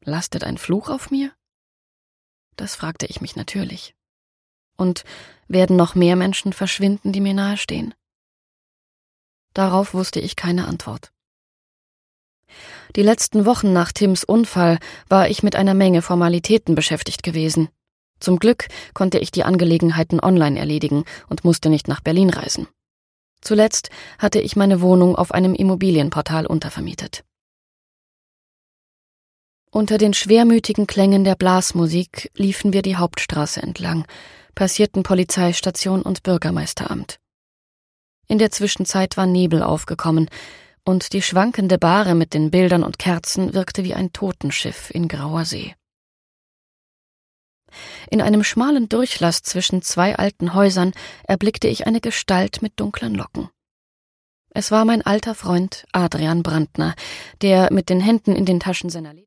Lastet ein Fluch auf mir? Das fragte ich mich natürlich. Und werden noch mehr Menschen verschwinden, die mir nahestehen? Darauf wusste ich keine Antwort. Die letzten Wochen nach Tims Unfall war ich mit einer Menge Formalitäten beschäftigt gewesen. Zum Glück konnte ich die Angelegenheiten online erledigen und musste nicht nach Berlin reisen. Zuletzt hatte ich meine Wohnung auf einem Immobilienportal untervermietet. Unter den schwermütigen Klängen der Blasmusik liefen wir die Hauptstraße entlang, passierten Polizeistation und Bürgermeisteramt. In der Zwischenzeit war Nebel aufgekommen, und die schwankende Bahre mit den Bildern und Kerzen wirkte wie ein Totenschiff in grauer See. In einem schmalen Durchlass zwischen zwei alten Häusern erblickte ich eine Gestalt mit dunklen Locken. Es war mein alter Freund Adrian Brandner, der mit den Händen in den Taschen seiner